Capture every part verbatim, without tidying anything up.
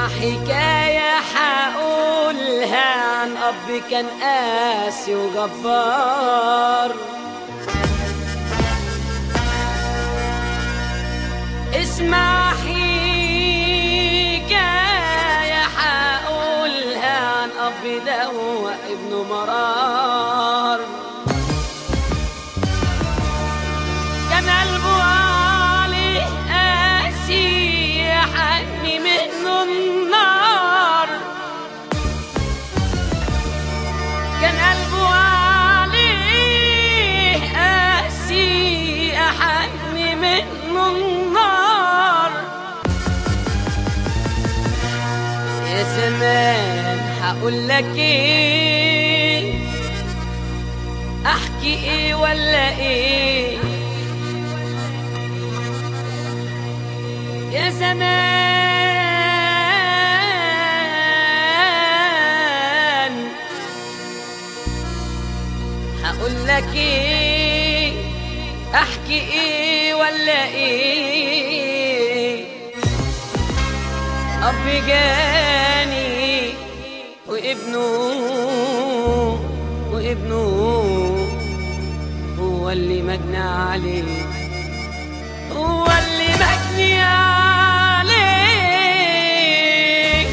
حكاية حقولها عن أب كان قاسي وجبار. اسمع حكاية حقولها عن أب ده هو ابنه مرار. كان قلبه عليه قاسي يحني منه النار. كان قلبه عليه قاسي يحني منه النار. يا زمان هقول لك ايه، احكي ايه ولا ايه؟ يا زمان هقول لك ايه، احكي ايه ولا ايه؟ اب جاني وابنه وابنه هو اللي مجنى عليه، هو اللي مجني عليه.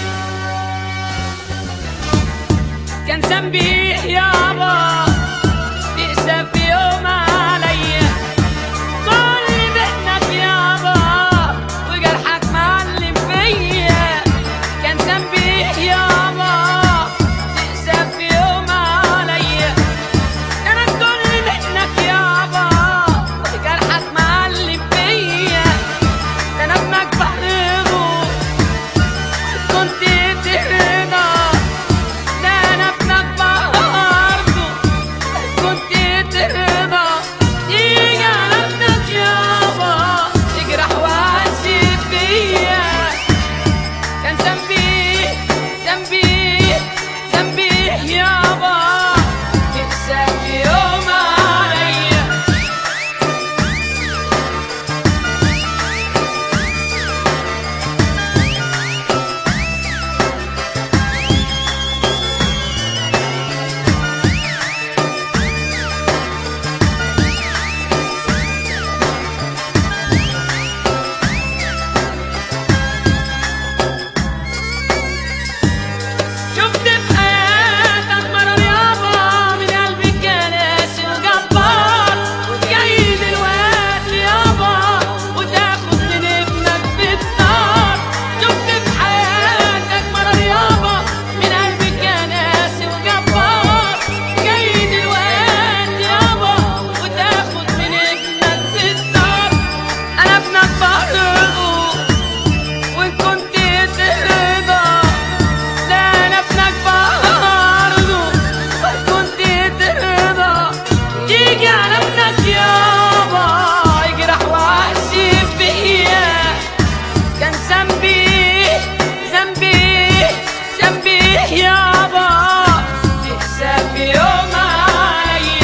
كان ذنبي يابا تقسى في يوم عليا، كل بيتنا يابا وجرحك معلم فيا. كان ذنبي يابا تقسى في يوم عليا، انا كل بيتنا يابا وجرحك معلم فيا. ده انا ابنك بحرضه كنت ترضى، ده انا ابنك برضه كنت ترضى. يجي على ابنك يابا يجرح وعذب فيا. كان ذنبي ذنبي ذنبي يابا تقسى في يوم عليا. شفت في حياتك مرار يابا من قلبك كان قاسي وجبار، وجاي دلوقتي يابا وتاخد من ابنك بالنار. شفت في حياتك مرار يابا من قلبك كان قاسي وجبار، جاي دلوقتي يابا وتاخد من ابنك بالنار. انا ابنك برضه وان كنت ترضى، لا انا ابنك برضه كنت ترضى. يجي على ابنك يابا يجرح وعذب فيا. كان ذنبي ذنبي ذنبي يابا تقسى في يوم عليا.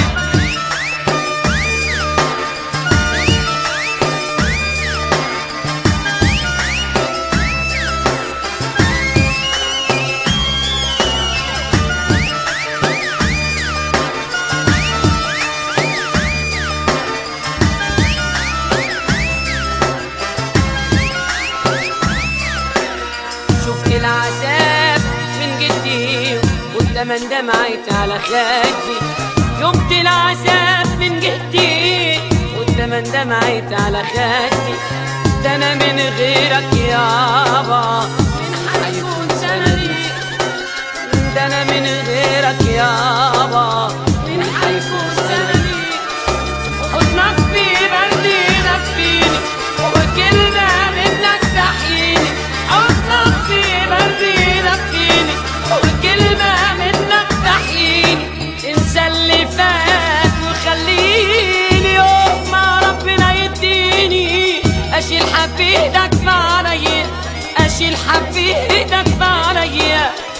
شفت العذاب من جدي والدمن دمعت على خدي. شفت العذاب من جدي والدمن دمعت على خدي. ده انا من غيرك يابا من هيكون سندي. ده انا من غيرك يابا من هيكون سندي. حضنك في بردي نفيني وكلمة منك تحييني. حضنك في بردي نفيني وكلمة منك تحييني. انسى اللي فات وخليني يوم ما ربنا يديني اشيل حفيدك معايا، اشيل حفيدك معايا.